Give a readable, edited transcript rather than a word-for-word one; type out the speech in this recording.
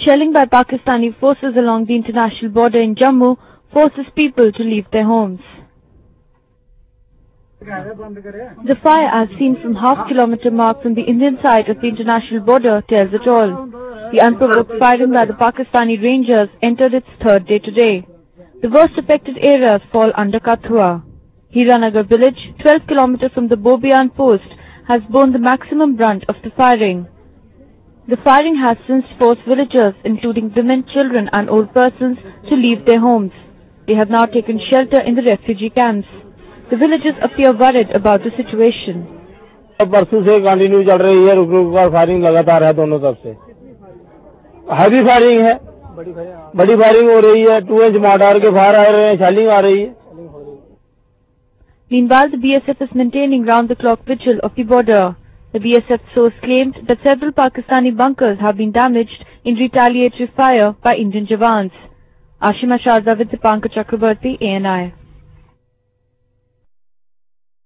Shelling by Pakistani forces along the international border in Jammu forces people to leave their homes. The fire, as seen from half-kilometre mark from the Indian side of the international border, tells it all. The unprovoked firing by the Pakistani Rangers entered its third day today. The worst affected areas fall under Kathua. Hiranagar village, 12 kilometres from the Bobian post, has borne the maximum brunt of the firing. The firing has since forced villagers, including women, children and old persons, to leave their homes. They have now taken shelter in the refugee camps. The villagers appear worried about the situation. परसों से continue चल रही है, रुक-रुक कर firing लगातार है दोनों तरफ से। हैवी फायरिंग है, बड़ी फायरिंग हो रही है, 2 इंच मोर्टार के फायर आ रहे हैं, शेलिंग आ रही है। Meanwhile, the BSF is maintaining round-the-clock vigil of the border. The BSF source claimed that several Pakistani bunkers have been damaged in retaliatory fire by Indian Jawans. Ashima Sharda with Dipankar Chakrabarti, ANI.